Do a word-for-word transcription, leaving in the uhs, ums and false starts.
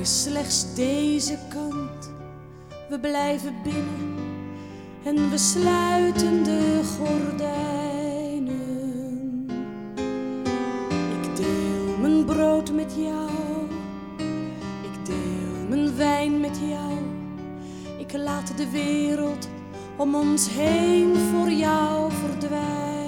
is slechts deze kant. We blijven binnen en we sluiten de gordijnen. Ik deel mijn brood met jou, ik deel mijn wijn met jou. Ik laat de wereld om ons heen voor jou verdwijnen.